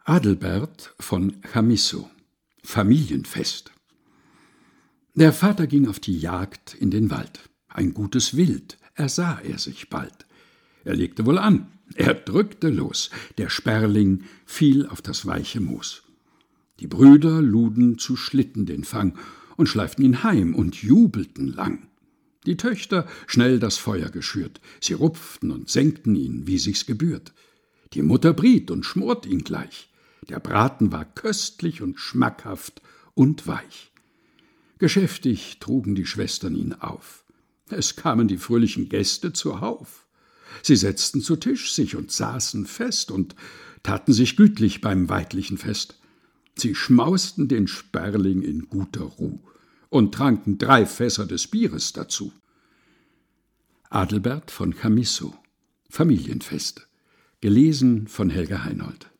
Adalbert von Chamisso. Familienfest. Der Vater ging auf die Jagd in den Wald. Ein gutes Wild ersah er sich bald. Er legte wohl an, er drückte los, der Sperling fiel auf das weiche Moos. Die Brüder luden zu Schlitten den Fang und schleiften ihn heim und jubelten lang. Die Töchter schnell das Feuer geschürt, sie rupften und senkten ihn, wie sich's gebührt. Die Mutter briet und schmort ihn gleich, der Braten war köstlich und schmackhaft und weich. Geschäftig trugen die Schwestern ihn auf. Es kamen die fröhlichen Gäste zuhauf. Sie setzten zu Tisch sich und saßen fest und taten sich gütlich beim weidlichen Fest. Sie schmausten den Sperling in guter Ruh und tranken 3 Fässer des Bieres dazu. Adalbert von Chamisso. Familienfest. Gelesen von Helga Heinold.